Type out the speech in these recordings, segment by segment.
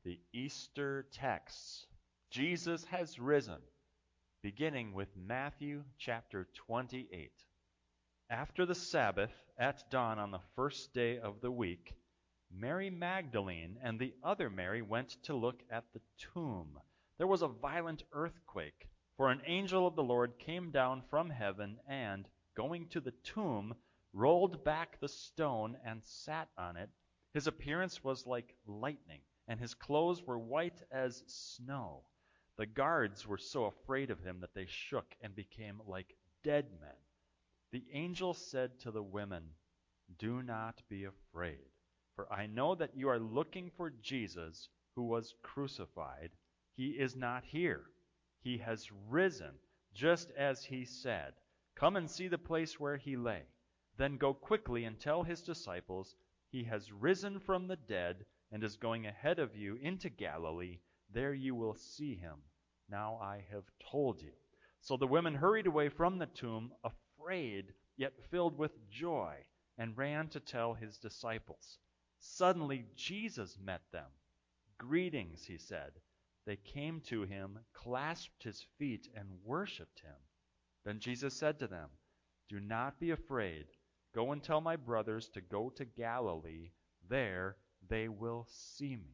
the Easter texts. Jesus has risen, beginning with Matthew chapter 28. After the Sabbath, at dawn on the first day of the week, Mary Magdalene and the other Mary went to look at the tomb. There was a violent earthquake, for an angel of the Lord came down from heaven and, going to the tomb, rolled back the stone and sat on it. His appearance was like lightning, and his clothes were white as snow. The guards were so afraid of him that they shook and became like dead men. The angel said to the women, "Do not be afraid, for I know that you are looking for Jesus who was crucified. He is not here. He has risen, just as he said. Come and see the place where he lay. Then go quickly and tell his disciples, he has risen from the dead and is going ahead of you into Galilee. There you will see him. Now I have told you." So the women hurried away from the tomb, afraid, yet filled with joy, and ran to tell his disciples. Suddenly Jesus met them. "Greetings," he said. They came to him, clasped his feet, and worshipped him. Then Jesus said to them, "Do not be afraid. Go and tell my brothers to go to Galilee. There they will see me."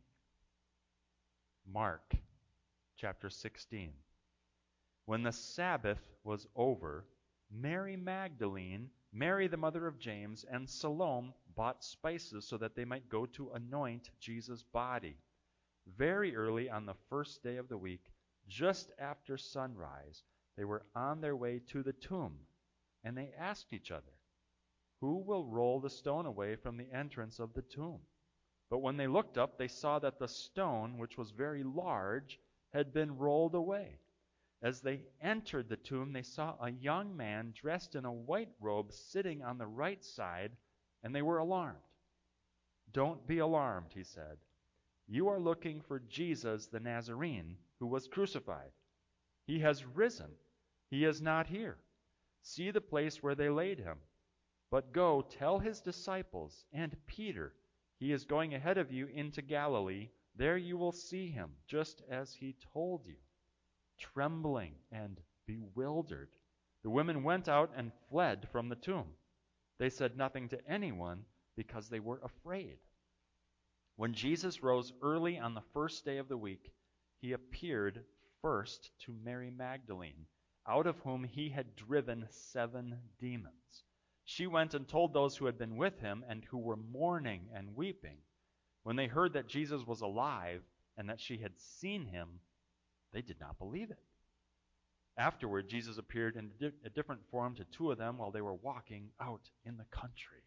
Mark chapter 16. When the Sabbath was over, Mary Magdalene, Mary the mother of James, and Salome bought spices so that they might go to anoint Jesus' body. Very early on the first day of the week, just after sunrise, they were on their way to the tomb, and they asked each other, "Who will roll the stone away from the entrance of the tomb?" But when they looked up, they saw that the stone, which was very large, had been rolled away. As they entered the tomb, they saw a young man dressed in a white robe sitting on the right side, and they were alarmed. "Don't be alarmed," he said. "You are looking for Jesus the Nazarene, who was crucified. He has risen. He is not here. See the place where they laid him. But go tell his disciples and Peter, he is going ahead of you into Galilee. There you will see him, just as he told you." Trembling and bewildered, the women went out and fled from the tomb. They said nothing to anyone because they were afraid. When Jesus rose early on the first day of the week, he appeared first to Mary Magdalene, out of whom he had driven 7 demons. She went and told those who had been with him and who were mourning and weeping. When they heard that Jesus was alive and that she had seen him, they did not believe it. Afterward, Jesus appeared in a different form to 2 of them while they were walking out in the country.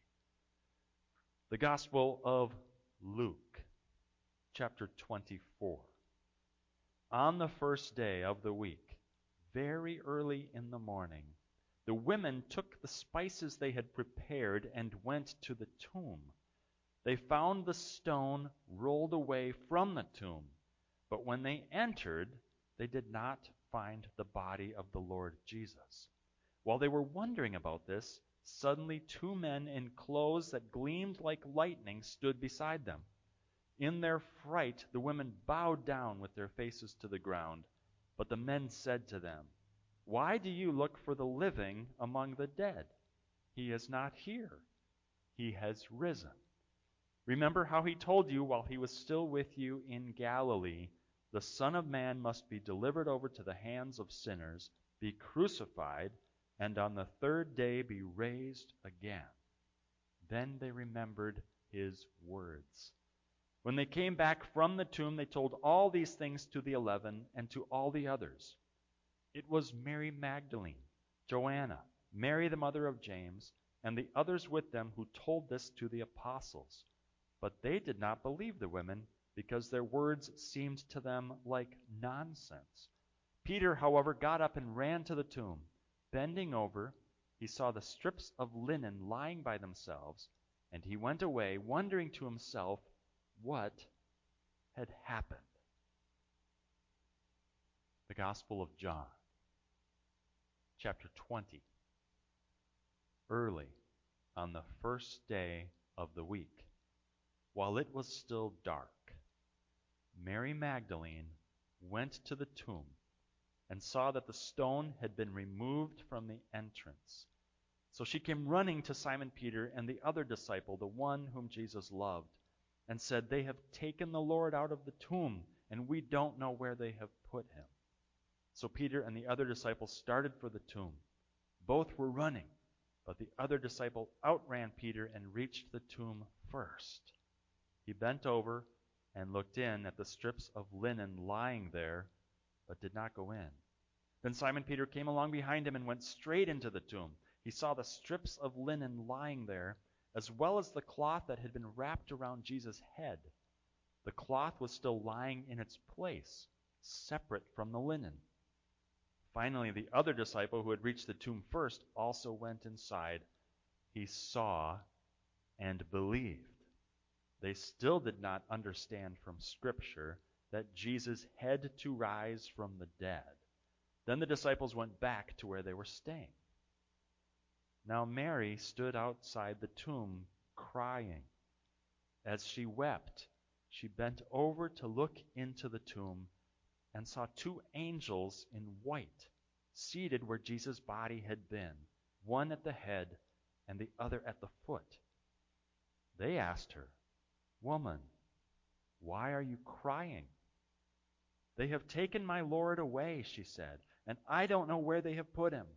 The Gospel of Luke, chapter 24. On the first day of the week, very early in the morning, the women took the spices they had prepared and went to the tomb. They found the stone rolled away from the tomb, but when they entered, they did not find the body of the Lord Jesus. While they were wondering about this, suddenly 2 men in clothes that gleamed like lightning stood beside them. In their fright, the women bowed down with their faces to the ground. But the men said to them, "Why do you look for the living among the dead? He is not here. He has risen. Remember how he told you while he was still with you in Galilee, the Son of Man must be delivered over to the hands of sinners, be crucified, and on the 3rd day be raised again." Then they remembered his words. When they came back from the tomb, they told all these things to the 11 and to all the others. It was Mary Magdalene, Joanna, Mary the mother of James, and the others with them who told this to the apostles. But they did not believe the women, because their words seemed to them like nonsense. Peter, however, got up and ran to the tomb. Bending over, he saw the strips of linen lying by themselves, and he went away, wondering to himself what had happened. The Gospel of John, chapter 20. Early on the first day of the week, while it was still dark, Mary Magdalene went to the tomb and saw that the stone had been removed from the entrance. So she came running to Simon Peter and the other disciple, the one whom Jesus loved, and said, "They have taken the Lord out of the tomb, and we don't know where they have put him." So Peter and the other disciple started for the tomb. Both were running, but the other disciple outran Peter and reached the tomb first. He bent over and looked in at the strips of linen lying there, but did not go in. Then Simon Peter came along behind him and went straight into the tomb. He saw the strips of linen lying there, as well as the cloth that had been wrapped around Jesus' head. The cloth was still lying in its place, separate from the linen. Finally, the other disciple who had reached the tomb first also went inside. He saw and believed. They still did not understand from Scripture that Jesus had to rise from the dead. Then the disciples went back to where they were staying. Now Mary stood outside the tomb crying. As she wept, she bent over to look into the tomb and saw two angels in white seated where Jesus' body had been, one at the head and the other at the foot. They asked her, "Woman, why are you crying?" "They have taken my Lord away," she said, "and I don't know where they have put him."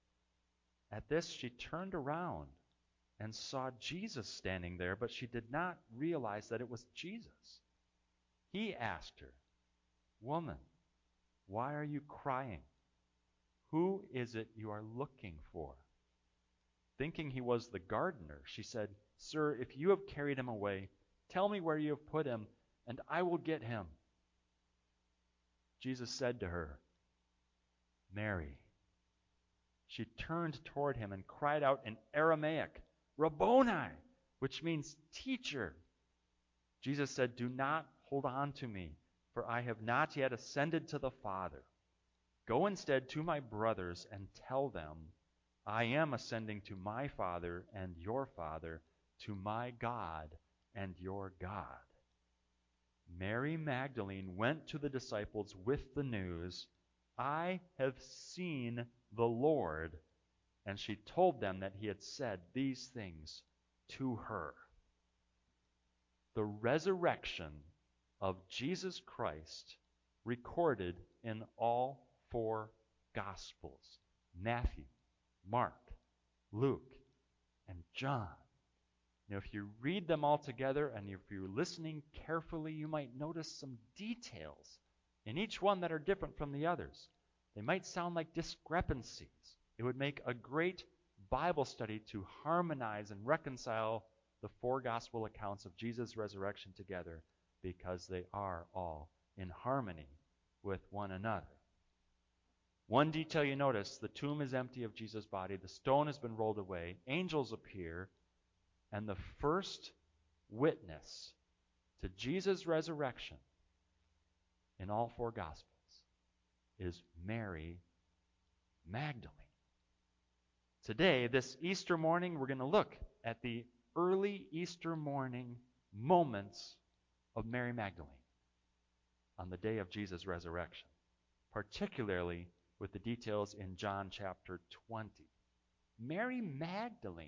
At this she turned around and saw Jesus standing there, but she did not realize that it was Jesus. He asked her, "Woman, why are you crying? Who is it you are looking for?" Thinking he was the gardener, she said, "Sir, if you have carried him away, tell me where you have put him, and I will get him." Jesus said to her, "Mary." She turned toward him and cried out in Aramaic, "Rabboni," which means teacher. Jesus said, "Do not hold on to me, for I have not yet ascended to the Father. Go instead to my brothers and tell them, I am ascending to my Father and your Father, to my God and your God." Mary Magdalene went to the disciples with the news, "I have seen the Lord," and she told them that he had said these things to her. The resurrection of Jesus Christ recorded in all four Gospels: Matthew, Mark, Luke, and John. Now, if you read them all together and if you're listening carefully, you might notice some details in each one that are different from the others. They might sound like discrepancies. It would make a great Bible study to harmonize and reconcile the four gospel accounts of Jesus' resurrection together, because they are all in harmony with one another. One detail you notice: the tomb is empty of Jesus' body, the stone has been rolled away, angels appear, and the first witness to Jesus' resurrection in all four Gospels is Mary Magdalene. Today, this Easter morning, we're going to look at the early Easter morning moments of Mary Magdalene on the day of Jesus' resurrection, particularly with the details in John chapter 20. Mary Magdalene.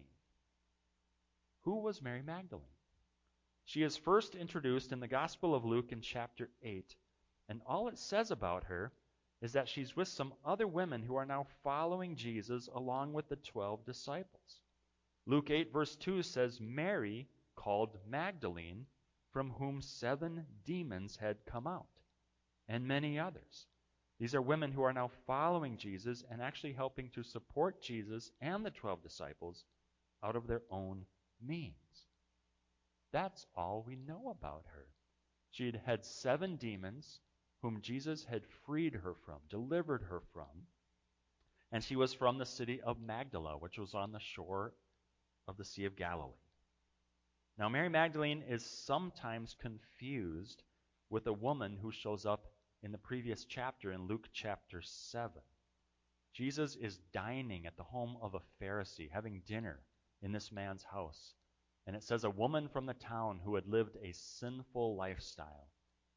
Who was Mary Magdalene? She is first introduced in the Gospel of Luke in chapter 8, and all it says about her is that she's with some other women who are now following Jesus along with the 12 disciples. Luke 8 verse 2 says, "Mary, called Magdalene, from whom 7 demons had come out," and many others. These are women who are now following Jesus and actually helping to support Jesus and the 12 disciples out of their own means. That's all we know about her. She had had 7 demons whom Jesus had freed her from, delivered her from, and she was from the city of Magdala, which was on the shore of the Sea of Galilee. Now, Mary Magdalene is sometimes confused with a woman who shows up in the previous chapter in Luke chapter 7. Jesus is dining at the home of a Pharisee, having dinner in this man's house. And it says a woman from the town who had lived a sinful lifestyle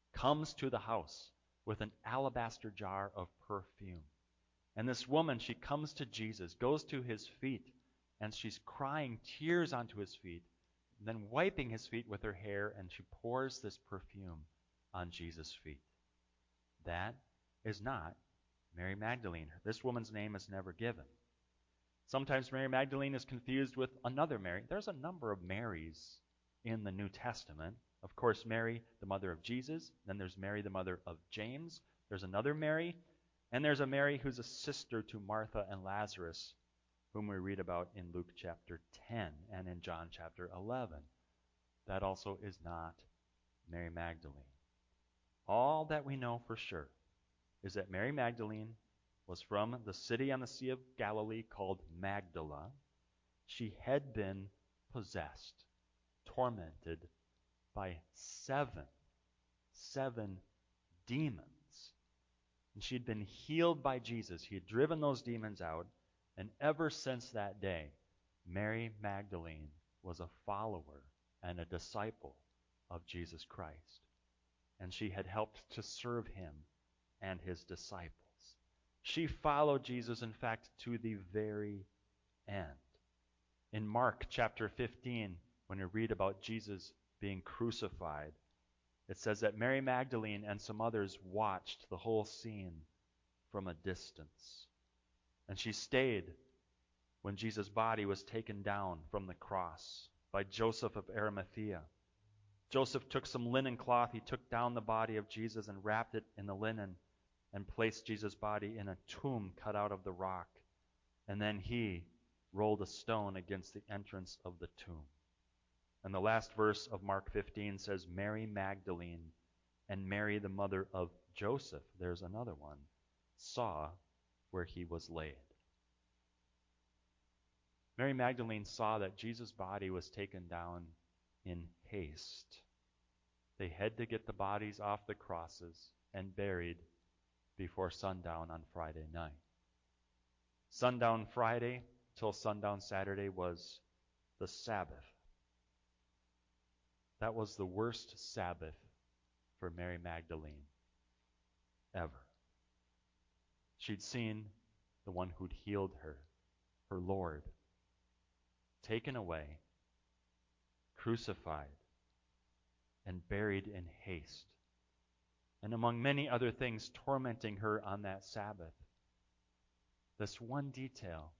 comes to the house with an alabaster jar of perfume. And this woman, she comes to Jesus, goes to his feet, and she's crying tears onto his feet, then wiping his feet with her hair, and she pours this perfume on Jesus' feet. That is not Mary Magdalene. This woman's name is never given. Sometimes Mary Magdalene is confused with another Mary. There's a number of Marys in the New Testament. Of course, Mary, the mother of Jesus. Then there's Mary, the mother of James. There's another Mary. And there's a Mary who's a sister to Martha and Lazarus, whom we read about in Luke chapter 10 and in John chapter 11. That also is not Mary Magdalene. All that we know for sure is that Mary Magdalene was from the city on the Sea of Galilee called Magdala. She had been possessed, tormented by seven demons. And she had been healed by Jesus. He had driven those demons out. And ever since that day, Mary Magdalene was a follower and a disciple of Jesus Christ. And she had helped to serve him and his disciples. She followed Jesus, in fact, to the very end. In Mark chapter 15, when you read about Jesus being crucified, it says that Mary Magdalene and some others watched the whole scene from a distance. And she stayed when Jesus' body was taken down from the cross by Joseph of Arimathea. Joseph took some linen cloth, he took down the body of Jesus and wrapped it in the linen and placed Jesus' body in a tomb cut out of the rock. And then he rolled a stone against the entrance of the tomb. And the last verse of Mark 15 says, Mary Magdalene and Mary, the mother of Joseph, there's another one, saw where he was laid. Mary Magdalene saw that Jesus' body was taken down in haste. They had to get the bodies off the crosses and buried before sundown on Friday night. Sundown Friday till sundown Saturday was the Sabbath. That was the worst Sabbath for Mary Magdalene ever. She'd seen the one who'd healed her, her Lord, taken away, crucified, and buried in haste. And among many other things, tormenting her on that Sabbath. This one detail: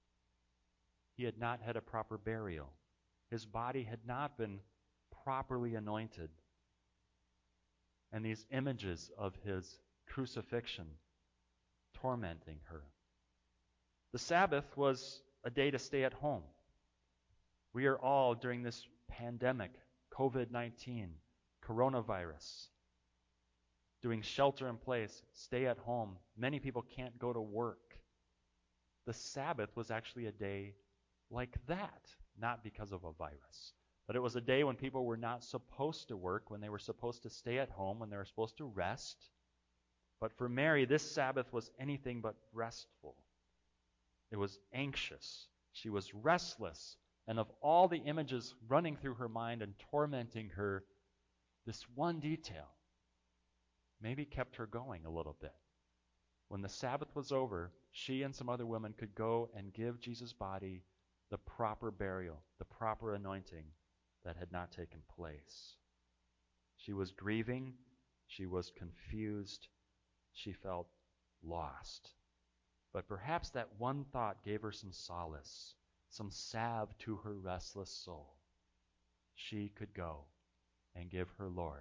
he had not had a proper burial. His body had not been properly anointed. And these images of his crucifixion tormenting her. The Sabbath was a day to stay at home. We are all, during this pandemic, COVID-19, coronavirus, doing shelter in place, stay at home. Many people can't go to work. The Sabbath was actually a day like that, not because of a virus. But it was a day when people were not supposed to work, when they were supposed to stay at home, when they were supposed to rest. But for Mary, this Sabbath was anything but restful. It was anxious. She was restless. And of all the images running through her mind and tormenting her, this one detail maybe kept her going a little bit. When the Sabbath was over, she and some other women could go and give Jesus' body the proper burial, the proper anointing that had not taken place. She was grieving. She was confused. She felt lost. But perhaps that one thought gave her some solace, some salve to her restless soul. She could go and give her Lord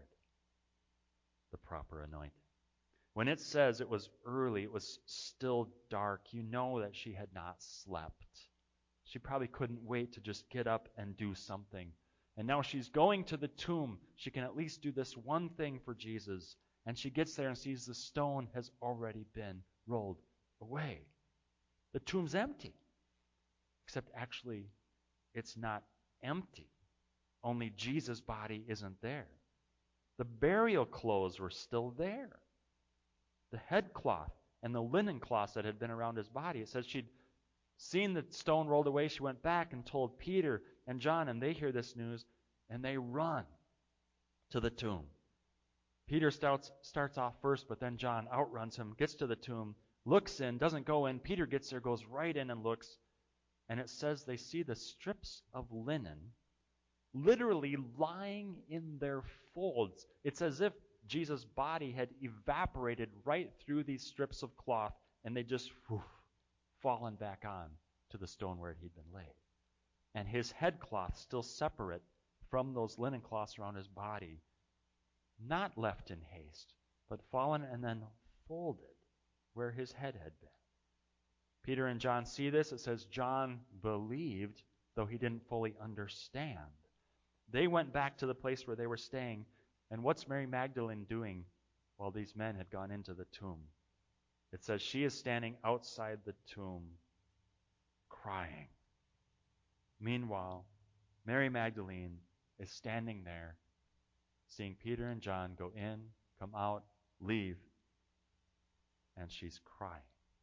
the proper anointing. When it says it was early, it was still dark, you know that she had not slept. She probably couldn't wait to just get up and do something. And now she's going to the tomb. She can at least do this one thing for Jesus. And she gets there and sees the stone has already been rolled away. The tomb's empty. Except actually, it's not empty. Only Jesus' body isn't there. The burial clothes were still there. The headcloth and the linen cloths that had been around his body. It says she'd seen the stone rolled away. She went back and told Peter and John, and they hear this news, and they run to the tomb. Peter starts off first, but then John outruns him, gets to the tomb, looks in, doesn't go in. Peter gets there, goes right in and looks. And it says they see the strips of linen literally lying in their folds. It's as if Jesus' body had evaporated right through these strips of cloth, and they just fallen back on to the stone where he'd been laid. And his headcloth still separate from those linen cloths around his body, not left in haste, but fallen and then folded where his head had been. Peter and John see this. It says John believed, though he didn't fully understand. They went back to the place where they were staying, and what's Mary Magdalene doing while these men had gone into the tomb? It says she is standing outside the tomb, crying. Meanwhile, Mary Magdalene is standing there, seeing Peter and John go in, come out, leave, and she's crying.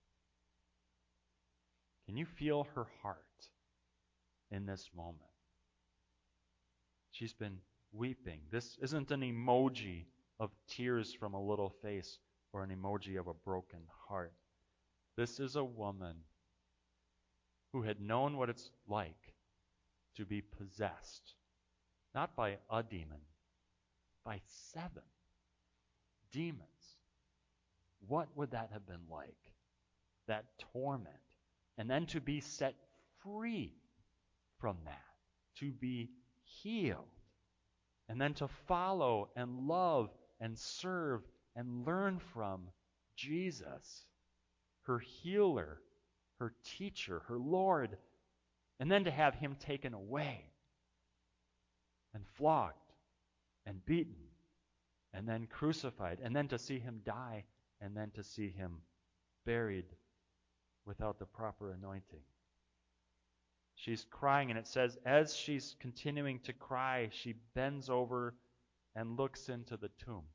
Can you feel her heart in this moment? She's been weeping. This isn't an emoji of tears from a little face or an emoji of a broken heart. This is a woman who had known what it's like to be possessed, not by a demon, by 7 demons. What would that have been like? That torment. And then to be set free from that, to be healed, and then to follow and love and serve and learn from Jesus, her healer, her teacher, her Lord, and then to have him taken away and flogged and beaten and then crucified, and then to see him die, and then to see him buried without the proper anointing. She's crying, and it says, as she's continuing to cry, she bends over and looks into the tomb.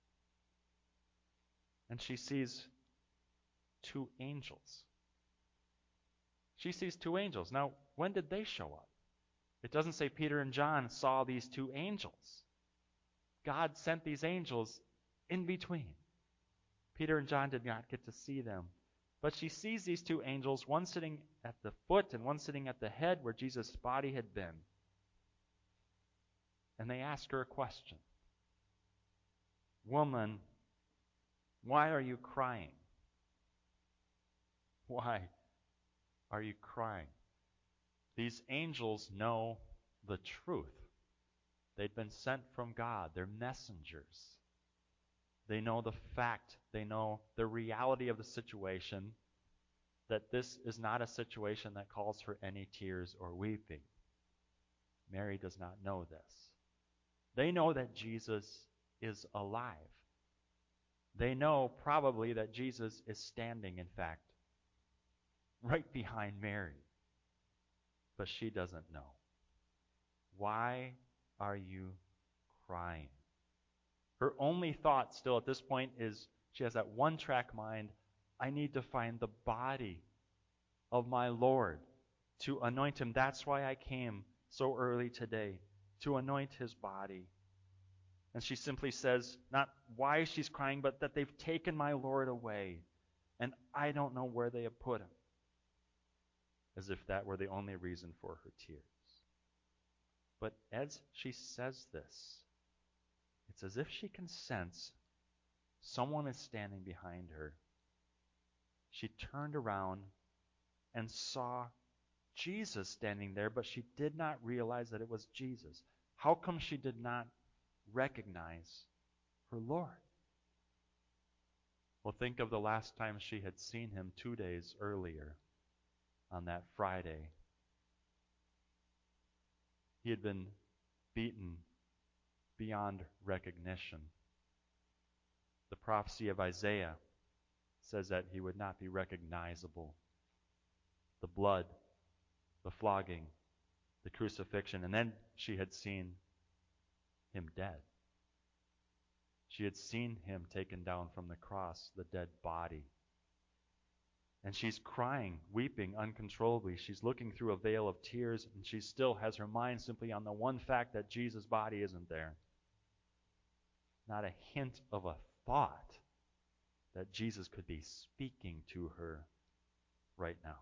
And she sees 2 angels. She sees 2 angels. Now, when did they show up? It doesn't say Peter and John saw these 2 angels. God sent these angels in between. Peter and John did not get to see them. But she sees these 2 angels, one sitting at the foot and one sitting at the head where Jesus' body had been. And they ask her a question. Woman, why are you crying? Why are you crying? These angels know the truth. They'd been sent from God. They're messengers. They know the fact. They know the reality of the situation, that this is not a situation that calls for any tears or weeping. Mary does not know this. They know that Jesus is alive. They know probably that Jesus is standing, in fact, right behind Mary. But she doesn't know. Why are you crying? Her only thought still at this point is she has that one-track mind. I need to find the body of my Lord to anoint him. That's why I came so early today, to anoint his body. And she simply says, not why she's crying, but that they've taken my Lord away, and I don't know where they have put him. As if that were the only reason for her tears. But as she says this, it's as if she can sense someone is standing behind her. She turned around and saw Jesus standing there, but she did not realize that it was Jesus. How come she did not recognize her Lord? Well, think of the last time she had seen him 2 days earlier on that Friday. He had been beaten beyond recognition. The prophecy of Isaiah says that he would not be recognizable. The blood, the flogging, the crucifixion, and then she had seen him dead. She had seen him taken down from the cross, the dead body. And she's crying, weeping uncontrollably. She's looking through a veil of tears, and she still has her mind simply on the one fact that Jesus' body isn't there. not a hint of a thought that Jesus could be speaking to her right now.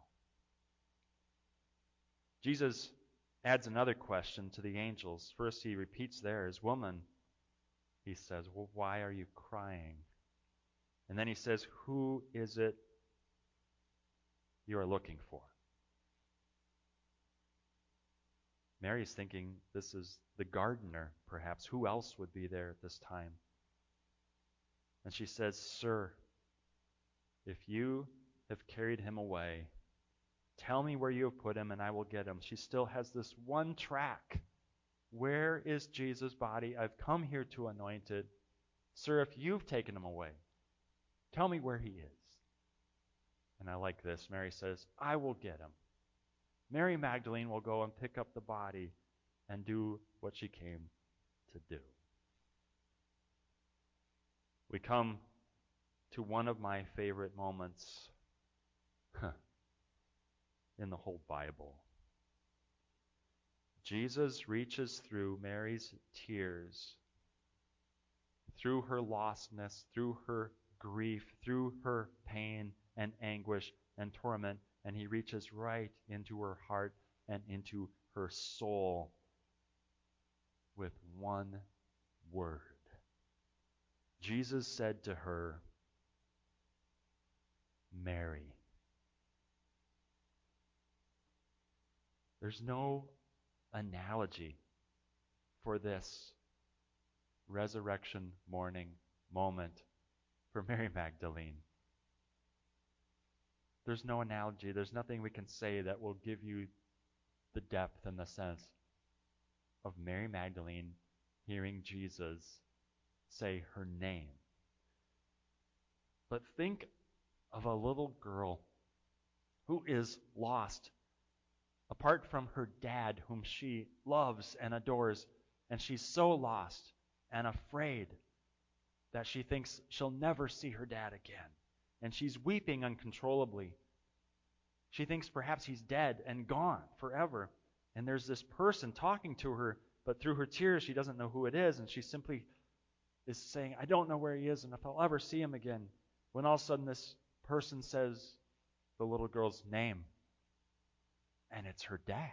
Jesus adds another question to the angels. First, he repeats theirs. Woman, he says, well, why are you crying? And then he says, who is it you are looking for? Mary's thinking this is the gardener, perhaps. Who else would be there at this time? And she says, Sir, if you have carried him away, tell me where you have put him, and I will get him. She still has this one track. Where is Jesus' body? I've come here to anoint it. Sir, if you've taken him away, tell me where he is. And I like this. Mary says, I will get him. Mary Magdalene will go and pick up the body and do what she came to do. We come to one of my favorite moments in the whole Bible. Jesus reaches through Mary's tears, through her lostness, through her grief, through her pain and anguish and torment, and he reaches right into her heart and into her soul with one word. Jesus said to her, Mary. There's no analogy for this resurrection morning moment for Mary Magdalene. There's no analogy. There's nothing we can say that will give you the depth and the sense of Mary Magdalene hearing Jesus say her name. But think of a little girl who is lost, apart from her dad, whom she loves and adores, and she's so lost and afraid that she thinks she'll never see her dad again. And she's weeping uncontrollably. She thinks perhaps he's dead and gone forever. And there's this person talking to her, but through her tears she doesn't know who it is, and she simply is saying, I don't know where he is and if I'll ever see him again. When all of a sudden this person says the little girl's name, and it's her dad.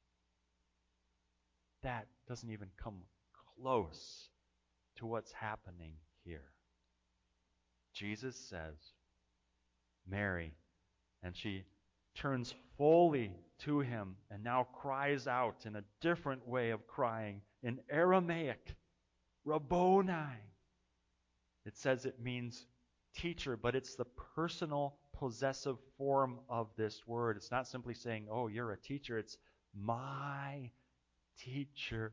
That doesn't even come close to what's happening here. Jesus says, Mary, and she turns fully to him and now cries out in a different way of crying in Aramaic, Rabboni. It says it means teacher, but it's the personal possessive form of this word. It's not simply saying, oh, you're a teacher. It's my teacher.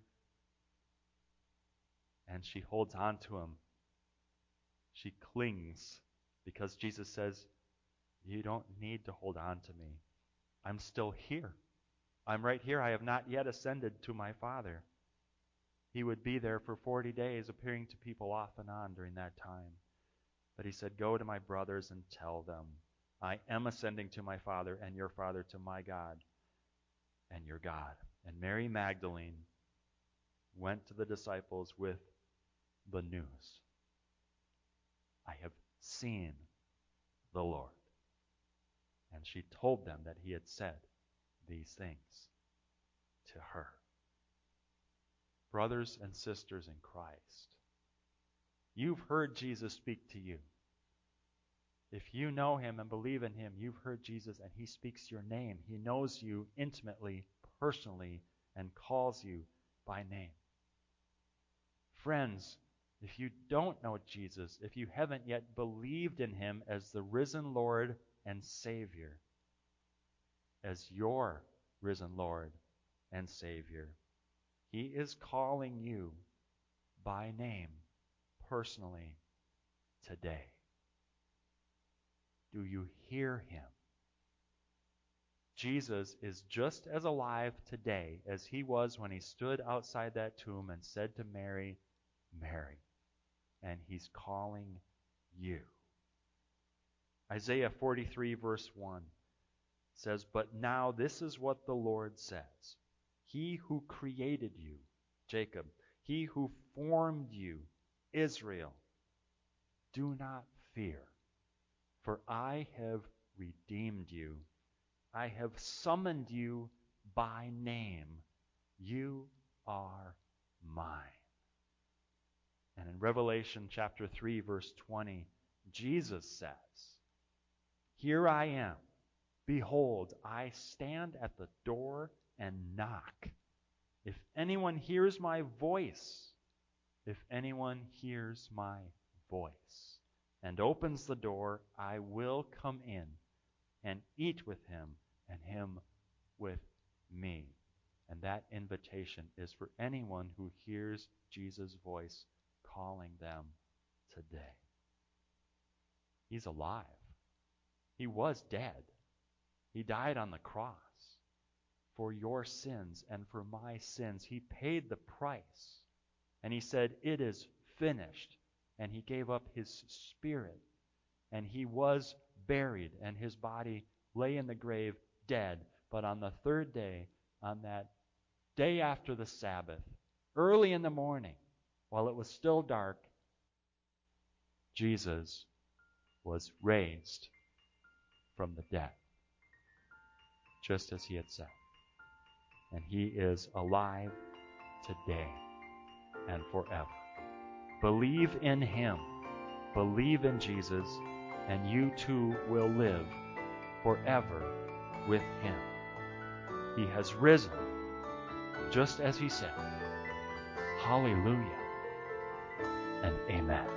And she holds on to him. She clings because Jesus says, you don't need to hold on to me. I'm still here. I'm right here. I have not yet ascended to my Father. He would be there for 40 days, appearing to people off and on during that time. But he said, go to my brothers and tell them, I am ascending to my Father and your Father, to my God and your God. And Mary Magdalene went to the disciples with the news. I have seen the Lord. And she told them that he had said these things to her. Brothers and sisters in Christ, you've heard Jesus speak to you. If you know him and believe in him, you've heard Jesus and he speaks your name. He knows you intimately, personally, and calls you by name. Friends, if you don't know Jesus, if you haven't yet believed in him as the risen Lord and Savior, as your risen Lord and Savior, he is calling you by name personally today. Do you hear him? Jesus is just as alive today as he was when he stood outside that tomb and said to Mary, Mary. And he's calling you. Isaiah 43 verse 1 says, but now this is what the Lord says. He who created you, Jacob, he who formed you, Israel, do not fear, for I have redeemed you. I have summoned you by name. You are mine. And in Revelation chapter 3, verse 20, Jesus says, Here I am. Behold, I stand at the door and knock. If anyone hears my voice, and opens the door, I will come in and eat with him and him with me. And that invitation is for anyone who hears Jesus' voice calling them today. He's alive. He was dead. He died on the cross for your sins and for my sins. He paid the price. And he said, it is finished. And he gave up his spirit. And he was buried, and his body lay in the grave dead. But on the third day, on that day after the Sabbath, early in the morning, while it was still dark, Jesus was raised from the dead, just as he had said. And he is alive today and forever. Believe in him. Believe in Jesus, and you too will live forever with him. He has risen, just as he said. Hallelujah and amen.